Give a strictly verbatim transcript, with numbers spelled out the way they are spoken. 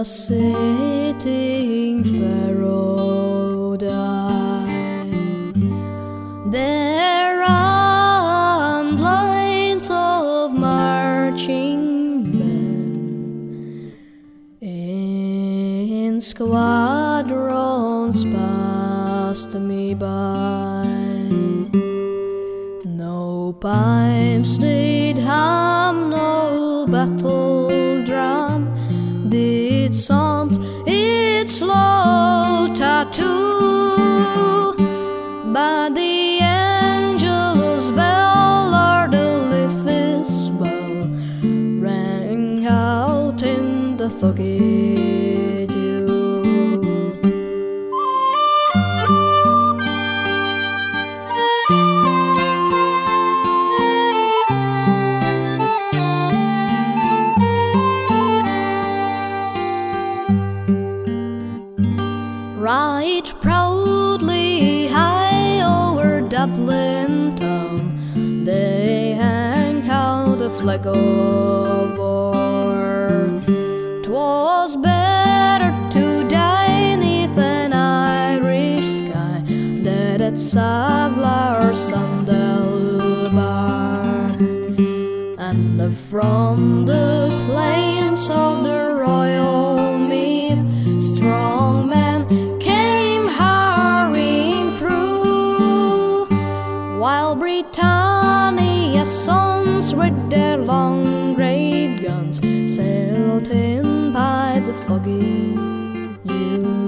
sitting pharaoh died. There are lines of marching men in squadrons passed me by. No pipes did hum, no battle drum did sound its low tattoo, but the angel's bell or the leaf's bell rang out in the foggy dew. Right proudly high over Dublin town, they hang out the flag of war. 'Twas better to die 'neath an Irish sky than at Savlar Sandal Bar. And from the plains of the Royal Meath, strong men while Britannia's sons with their long great guns sailed in by the foggy dew.